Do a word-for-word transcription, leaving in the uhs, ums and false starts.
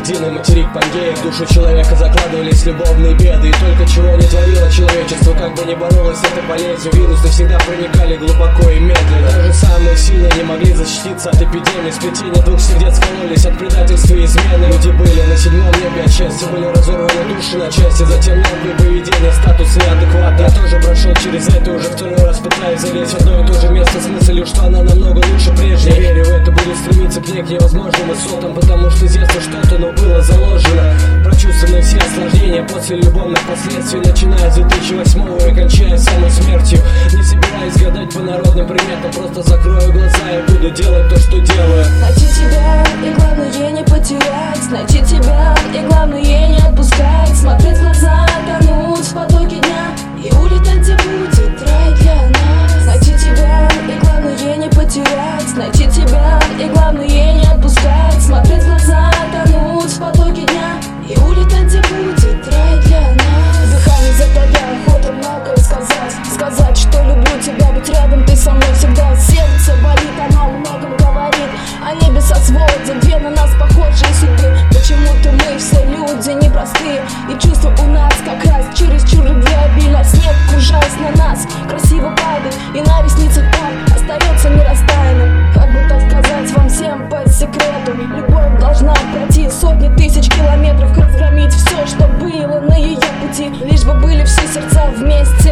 единый материк Пангея. В душу человека закладывались любовные беды, и только чего не творило человечество, как бы ни боролось с этой болезнью, вирусы всегда проникали глубоко и медленно. Даже самые сильные не могли защититься от эпидемии. Сплетения двух сердец кололись от предательства и измены. Люди были на седьмом небе от счастья, были разорваны души на части. Затем новые поведения, статус неадекватный. Я тоже прошел через это, уже второй раз пытаюсь залезть в одно и то же место с мыслью, что она намного лучше прежней. Я верю в это, буду стремиться к ней, к невозможным высотам, потому что с детства что-то, но было заложено. Прочувствованы все осложнения после любовных последствий, начиная с две тысячи восьмого и кончая самой смертью. Не собираюсь гадать по народным приметам, просто закрою глаза и буду делать то, что делаю. Найти тебя и главное не потерять, найти тебя и главное не отпускать. Смотреть в глаза, тонуть в потоке дня и улетать, где будет рай для нас. Найти тебя и главное не потерять, найти тебя и главное не отпускать. Смотреть в глаза, тонуть в потоке дня и улетать, где будет рай для нас. Дыхание затая, охота многое сказать. Сказать, что люблю тебя, быть рядом, ты со мной всегда. Сердце болит, оно о многом говорит. О небеса сводят две на нас похожие судьбы. Почему-то мы все люди непростые, и чувства у нас как раз чересчур обильно. Снег, кружаясь на нас, красиво падает, и на ресницах пар остается нерастаянным. Как бы так сказать вам всем по секрету, любовь должна пройти сотни тысяч километров, разгромить все, что было на ее пути, лишь бы были все сердца вместе.